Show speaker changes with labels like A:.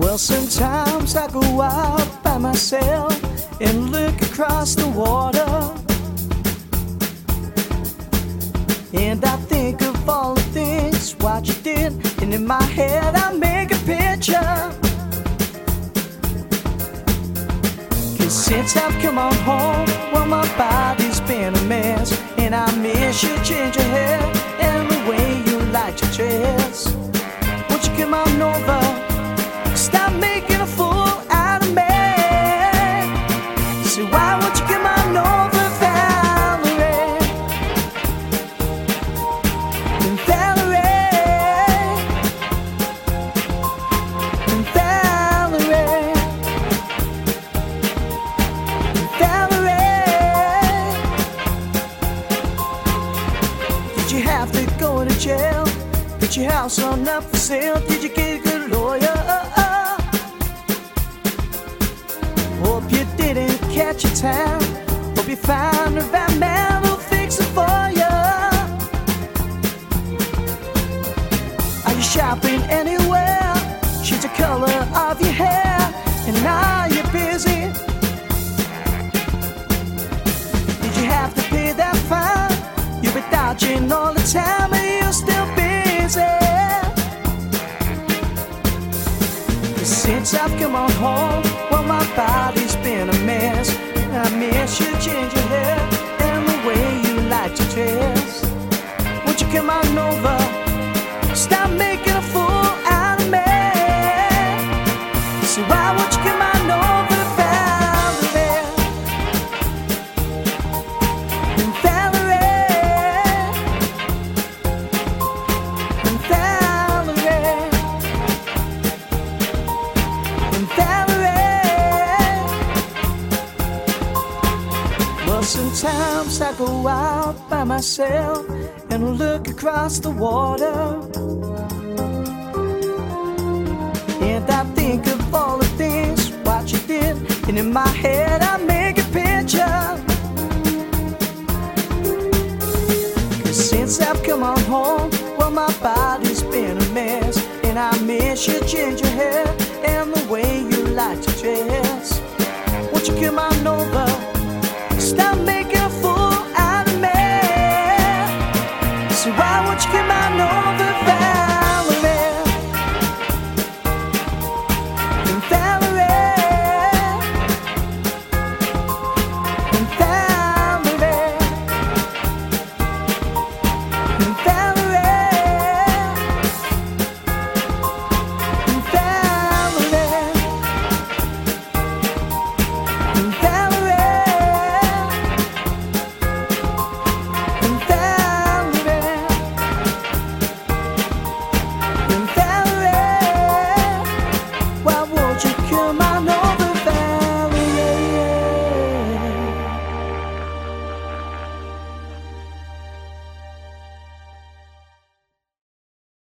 A: Well, sometimes I go out by myself and look across the water, and I think of all the things what you did, and in my head I make a picture. 'Cause since I've come on home, well, my body's been a mess, and I miss your ginger hair and the way you like to dress. Won't you come on over? Stop making a fool out of me. So why won't you come on over, Valerie? And Valerie, and Valerie, and Valerie. Did you have to go to jail? Put your house on up for sale? Did you get a good lawyer? Hope you didn't catch a tan. Hope you found a bad man who'll fix it for you. Are you shopping anywhere? Choose the color of your hair, and now you're busy. Did you have to pay that fine? You've been dodging all the time, and you're still busy. Since I've come on home, well, my body's been a mess, and I miss your ginger hair and the way you like to dress. Won't you come on over? Stop making a fool out of me. So why won't you come on over, Valerie? And Valerie, and Valerie, and Valerie. Well, sometimes I go out by myself and look across the water, and I think of all the things what you did, and in my head I make a picture. 'Cause since I've come on home, well, my body's been a mess, and I miss your ginger hair